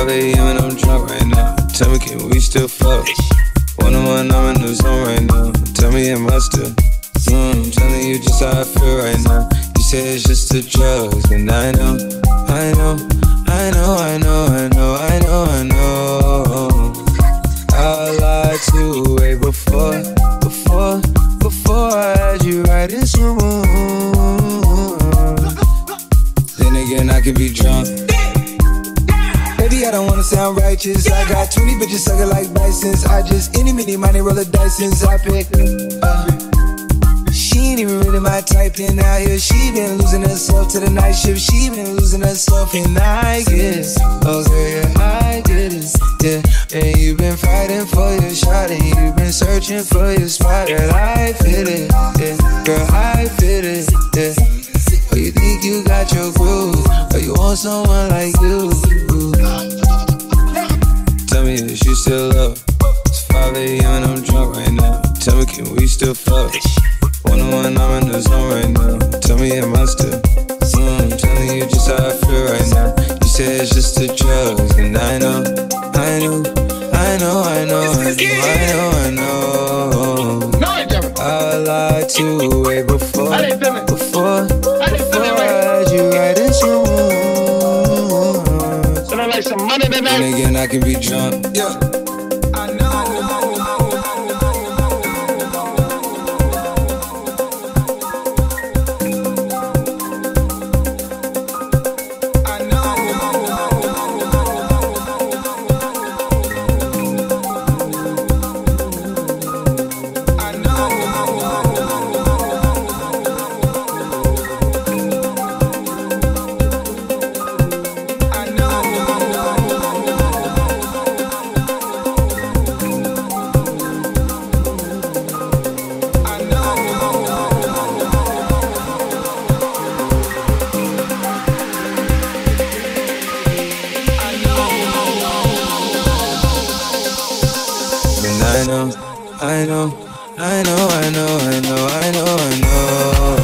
5 a.m. and I'm drunk right now. Tell me, can we still fuck? 1-on-1, I'm in the zone right now. Tell me, am I still? I'm telling you just how I feel right now. You say it's just the drugs, and I know, I know, I know, I know, I know, I know, I know. I lied to way before I had you right in some room. Then again, I could be drunk. Baby, I don't wanna sound righteous. I got 20 bitches sucking like Bisons. I just any money roll a dice since I picked up. She ain't even really my type, and out here she been losing herself to the night shift. She been losing herself, and I get it. Oh girl, yeah, I get it. Yeah, and you've been fighting for your shot, and you've been searching for your spot. Girl, I feel it. Yeah, girl, I feel it. Yeah. Oh, you think you got your groove, or you want someone like you? Tell me if you still up. It's 5 a.m. and I'm drunk right now. Tell me, can we still fuck? 1-on-1, I'm in the zone right now. Tell me, am I still? I'm telling you just how I feel right now. You say it's just the drugs, and I know, I know, I know, I know, I know, I know, I know. I lied to you way before I had you right in some room. And again, I can be drunk. Yeah. I know. I know, I know, I know, I know, I know, I know, I know.